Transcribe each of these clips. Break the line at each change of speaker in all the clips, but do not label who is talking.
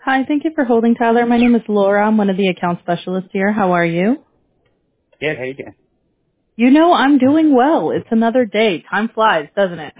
Hi, thank you for holding, Tyler. My name is Laura. I'm one of the account specialists here. How are you?
Good, how you doing?
You know, I'm doing well. It's another day. Time flies, doesn't it?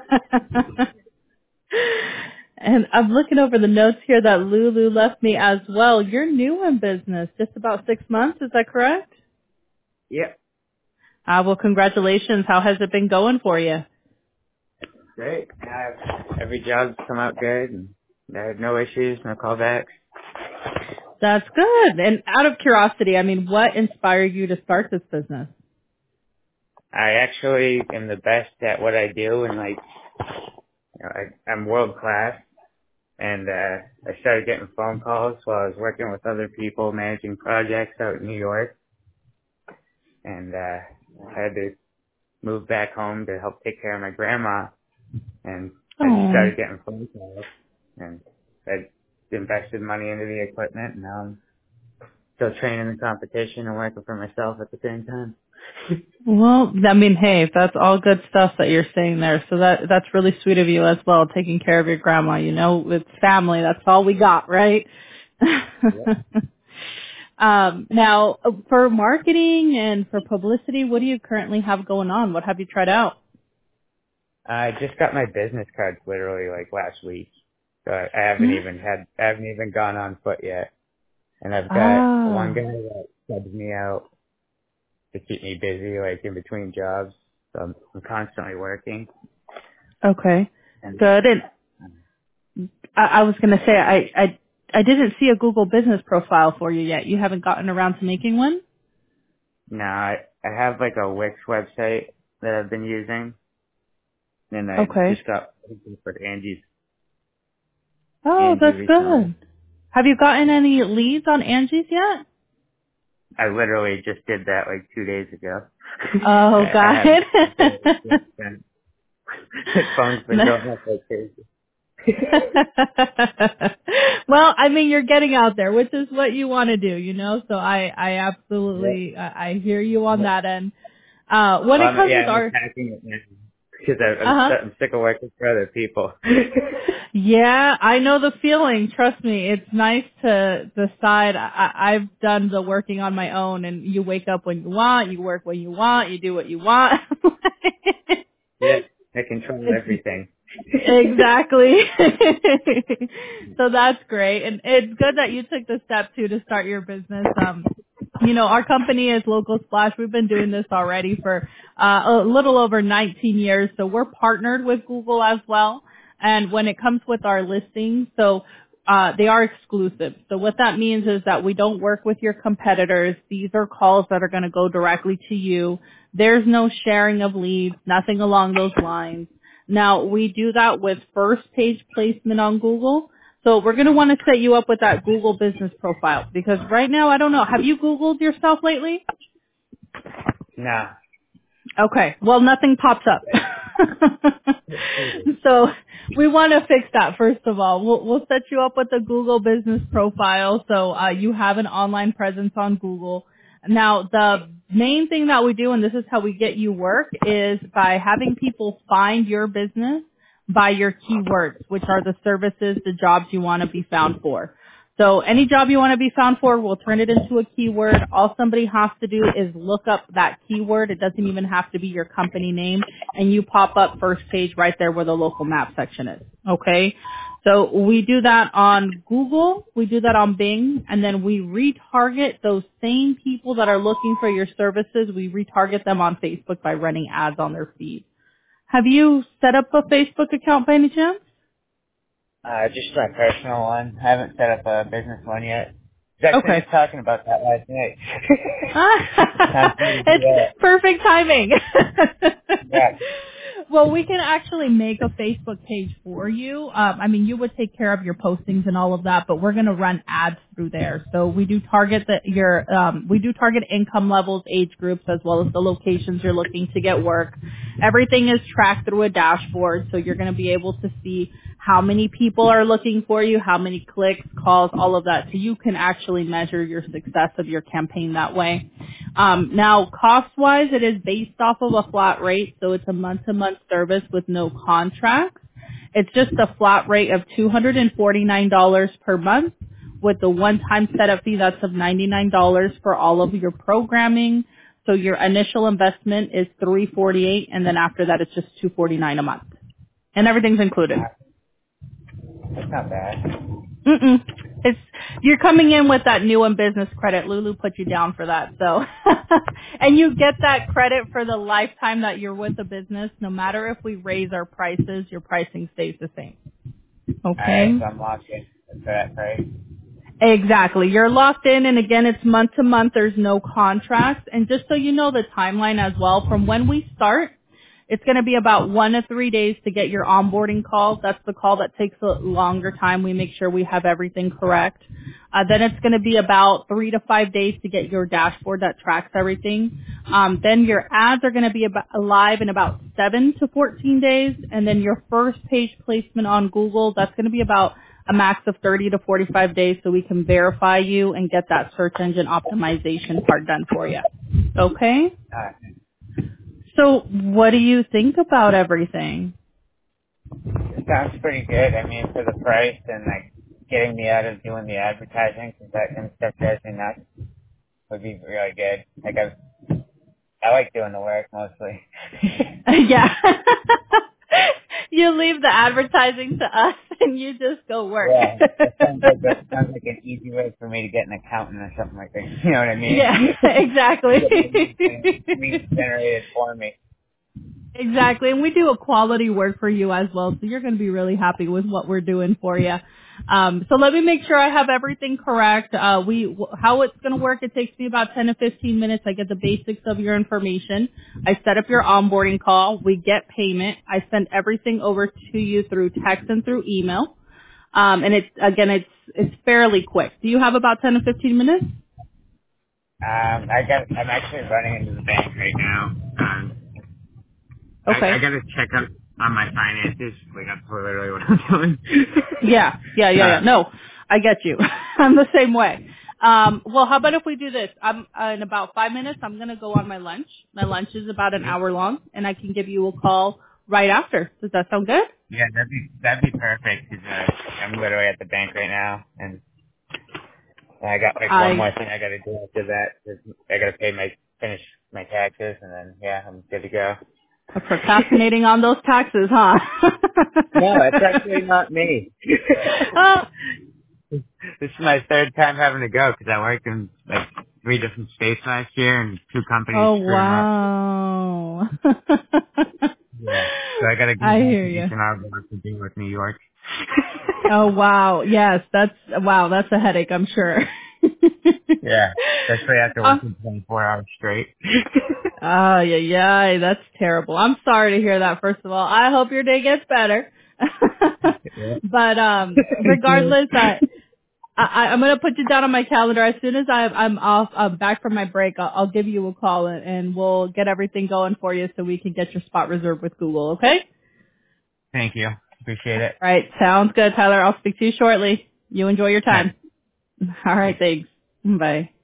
And I'm looking over the notes here that Lulu left me as well. You're new in business, just about 6 months. Is that correct?
Yep,
Well, congratulations. How has it been going for you?
great. Every job's come out good, and I had no issues, no callbacks.
That's good. And out of curiosity, I mean, what inspired you to start this business?
I actually am the best at what I do, and I'm world class. And I started getting phone calls while I was working with other people managing projects out in New York, and I had to move back home to help take care of my grandma. And I just
Oh.
started getting phone calls, and I invested money into the equipment, and now I'm still training the competition and working for myself at the same time.
Well, I mean, hey, that's all good stuff that you're saying there. So that's really sweet of you as well, taking care of your grandma. You know, it's family. That's all we got, right?
Yep.
Now, for marketing and for publicity, what do you currently have going on? What have you tried out?
I just got my business cards literally like last week. So I haven't even gone on foot yet. And I've got one
Ah,
guy that subs me out to keep me busy like in between jobs. So I'm constantly working.
okay,
And
good. And I was going to say, I didn't see a Google business profile for you yet. You haven't gotten around to making one?
now I have like a Wix website that I've been using. And I
Okay.
just got for
Oh,
Angie
that's
recently.
good. Have you gotten any leads on Angie's yet?
I literally just did that like 2 days ago.
Oh,
I
got
haven't
it.
been, the phone's been going up like crazy.
Well, I mean, you're getting out there, which is what you want to do, you know. So I
Yeah.
absolutely, I hear you on
Yeah.
that end. When it comes with
I'm
our,
attacking it now because
uh huh.
I'm sick of working for other people.
Yeah, I know the feeling. Trust me, it's nice to decide. I've done the working on my own, and you wake up when you want, you work when you want, you do what you want.
Yeah, I control
It's
everything.
exactly. So that's great. And it's good that you took the step too to start your business. You know, our company is Local Splash. We've been doing this already for a little over 19 years. So we're partnered with Google as well. And when it comes with our listings, so they are exclusive. So what that means is that we don't work with your competitors. These are calls that are going to go directly to you. There's no sharing of leads, nothing along those lines. Now, we do that with first page placement on Google. So we're going to want to set you up with that Google business profile because right now, I don't know. Have you Googled yourself lately?
Nah.
Okay. Well, nothing pops up. So we want to fix that first of all. We'll set you up with a Google business profile so you have an online presence on Google. Now, the main thing that we do, and this is how we get you work, is by having people find your business by your keywords, which are the services, the jobs you want to be found for. So any job you want to be found for, we'll turn it into a keyword. All somebody has to do is look up that keyword. It doesn't even have to be your company name. And you pop up first page right there where the local map section is. Okay? So we do that on Google. We do that on Bing. And then we retarget those same people that are looking for your services. We retarget them on Facebook by running ads on their feed. Have you set up a Facebook account by any chance?
Just my personal one. I haven't set up a business one yet. I was actually
Okay.
just talking about that last night. Time for me to do
It's
that.
perfect timing.
Yeah.
Well, we can actually make a Facebook page for you. I mean, you would take care of your postings and all of that, but we're going to run ads through there. So we do target we do target income levels, age groups, as well as the locations you're looking to get work. Everything is tracked through a dashboard, so you're going to be able to see how many people are looking for you, how many clicks, calls, all of that. So you can actually measure your success of your campaign that way. Now, cost-wise, it is based off of a flat rate, so it's a month-to-month service with no contracts. It's just a flat rate of $249 per month with the one-time setup fee that's of $99 for all of your programming. So your initial investment is $348, and then after that it's just $249 a month. And everything's included.
That's not bad.
Mm-mm. It's you're coming in with that new and business credit. Lulu put you down for that, so and you get that credit for the lifetime that you're with the business. No matter if we raise our prices, your pricing stays the same.
Alright,
Okay.
so I'm locked in for that price.
Exactly. You're locked in, and again, it's month to month. There's no contracts. And just so you know the timeline as well, from when we start, it's going to be about 1 to 3 days to get your onboarding call. That's the call that takes a longer time. We make sure we have everything correct. Then it's going to be about 3 to 5 days to get your dashboard that tracks everything. Then your ads are going to be live in about 7 to 14 days. And then your first page placement on Google, that's going to be about a max of 30 to 45 days so we can verify you and get that search engine optimization part done for you. Okay?
Alright.
So what do you think about everything?
It sounds pretty good. I mean, for the price and like getting me out of doing the advertising, because that kind of stuff drives me nuts, would be really good. Like I like doing the work mostly.
Yeah. You leave the advertising to us and you just go work.
Yeah, that sounds like an easy way for me to get an accountant or something like that. You know what I mean?
Yeah, exactly.
Get leads generated for me.
Exactly. And we do a quality work for you as well. So you're going to be really happy with what we're doing for you. So let me make sure I have everything correct. How it's going to work, it takes me about 10 to 15 minutes. I get the basics of your information. I set up your onboarding call. We get payment. I send everything over to you through text and through email. And it's fairly quick. Do you have about 10 to 15 minutes?
I'm actually running into the bank right now. I
Okay.
gotta check up on my finances. Like that's literally what I'm doing.
Yeah. No, I get you. I'm the same way. Well, how about if we do this? I'm in about 5 minutes. I'm gonna go on my lunch. My lunch is about an hour long, and I can give you a call right after. Does that sound good?
Yeah, that'd be perfect. Cause I'm literally at the bank right now, and I got like one more thing I gotta do after that. I gotta finish my taxes, and then yeah, I'm good to go.
Procrastinating on those taxes, huh?
No, it's actually not me.
Oh,
This is my third time having to go because I worked in like 3 different states last year, and 2 companies
oh
screwed 'em up.
wow.
Yeah. So I gotta go
I
back
hear
to
you.
H&R what to do with New York.
Oh wow. Yes, that's a headache, I'm sure.
Yeah. Especially after
uh,
working 24 hours straight.
oh yeah, that's terrible. I'm sorry to hear that. First of all, I hope your day gets better.
Yeah.
But
Thank you.
regardless, I'm gonna put you down on my calendar as soon as I'm off. I'm back from my break. I'll give you a call and we'll get everything going for you so we can get your spot reserved with Google. Okay?
Thank you. Appreciate it.
All right. Sounds good, Tyler. I'll speak to you shortly. You enjoy your
Yeah.
time. All right. Thanks. Bye.